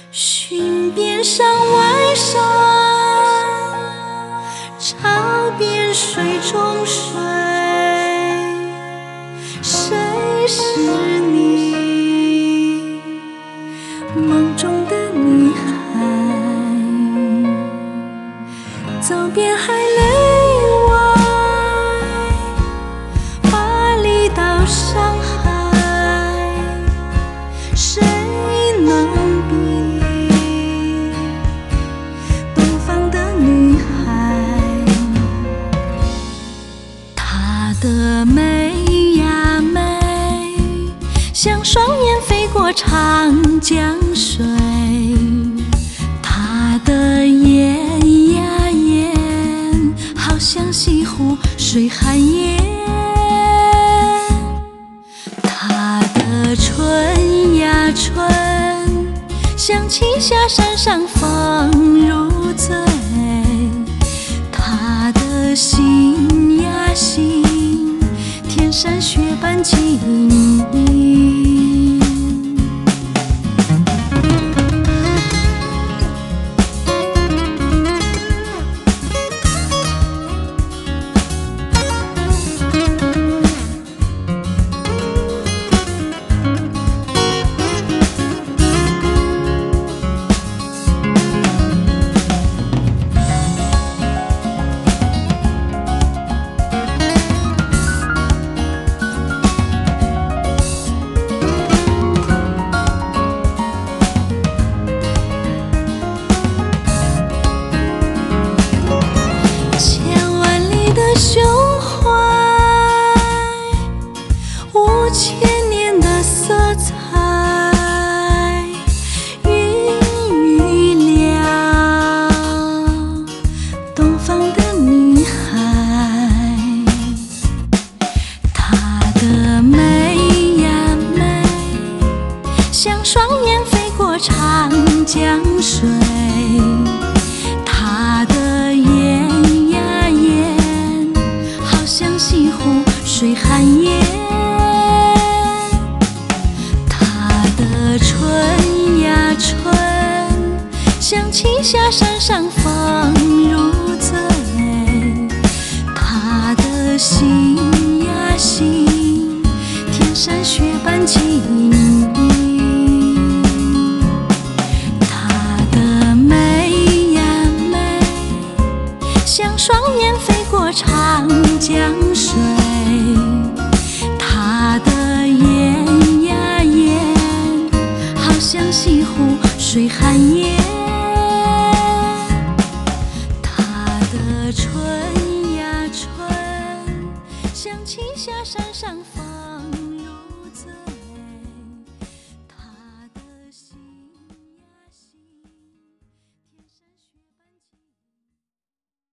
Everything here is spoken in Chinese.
寻遍山外山，潮遍水中水，谁是你梦中的女孩？走遍海内外，巴黎到上海，谁能比拟东方的女孩？她的美呀美，像双燕飞过长江水，她的眼呀眼，好像西湖水寒烟。她的春呀春，像栖霞山上风如醉。她的心呀心，天山雪般晶莹。胸怀5000年的色彩，孕育了东方的女孩。她的美呀美，像双燕飞过长江水。她的眼呀眼，像西湖水寒烟。她的春呀春，像栖霞山上风如醉。她的心呀心，天山雪般晶莹。她的美呀美，像双燕飞过长江水。她的眼呀眼，好像西湖水寒烟。